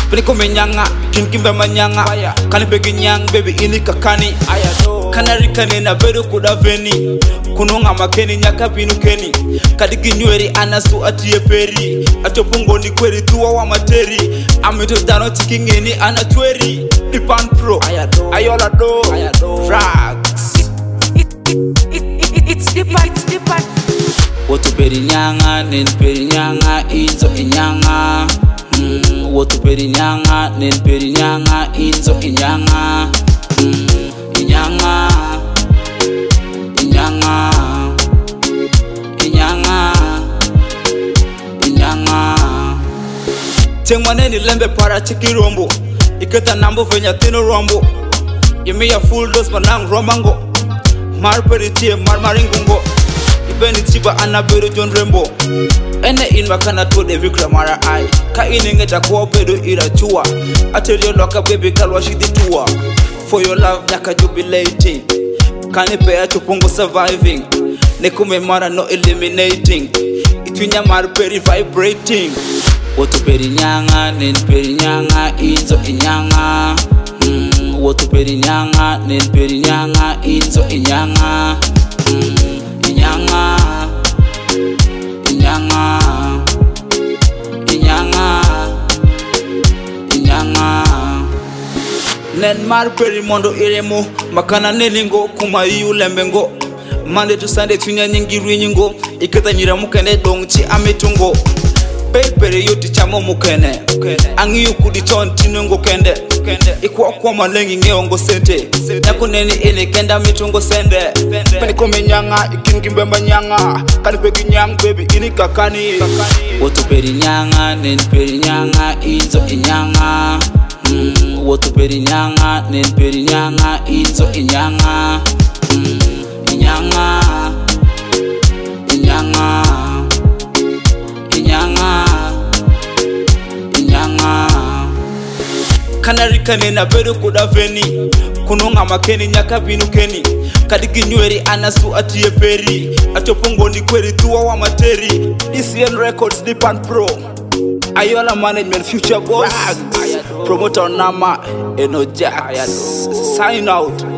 Peniko menyanga, kinkimbe manyanga. Kani begi nyang, baby ini kakani. Kanari kanena bedo kuda veni. Kununga makeni nyaka binu keni. Kadigi nyweri anasu atiye peri. Atopungo ni kweri tuwa wa materi. Amito dano tikingeni anatweri. Pipan pro, ayola do, frags. It's deeper. Wotu peri nyanga, nen peri nyanga, inzo inyanga. Wotu peri nyanga, nen peri nyanga, inzo inyanga. Inyanga, inyanga, inyanga, inyanga. Tengwane ni lembe para chiki rombo. Iketa nambo venya tino rombo. Yemi ya full dose manang romango. Marperi tie marmaringungo. Ibeni chiba anabero John Rembo. Ene inmakana to de vikramara ai. Ka inengeta kwa pedo ira chua. Aterio loka baby kalwa shidi tua. For your love nyaka jubilating. Kanipe chupungo surviving. Nekume mara no eliminating. Itunya marperi vibrating. Wotu peri nyanga, nen peri nyanga, inzo inyanga. Wotu peri nyanga, nen peri nyanga, inzo inyanga. Inyanga, inyanga, inyanga, inyanga. Nen mar peri mondo iremo. Makana nelingo kuma yu lembengo. Monday to Sunday tunya nyingi rinyingo. Iketa nyira mukene dongchi ametungo. Pere yoti chamo mukene. Angi yukudi ton tinungo kende. Ikuwa kwa malengi ngeongo sente. Nyako neni ene kenda mitungo sende. Peniko menyanga, ikinkimbe manyanga. Kani pegi nyang baby ini kakani. Wotu peri nyanga, nen peri nyanga, inzo inyanga. Wotu peri nyanga, nen peri nyanga, inzo inyanga. Inyanga, inyanga, inyanga, inyanga. Kanari kanena bedo kuda veni. Kununga makeni nyaka binu keni. Kadigi nyweri anasu atiye peri. Atopungo ni kweri tuwa wa materi. DCN Records Dipan Pro. Ayola Management Future Boss. Promoter Nama Eno Jax. Sign out.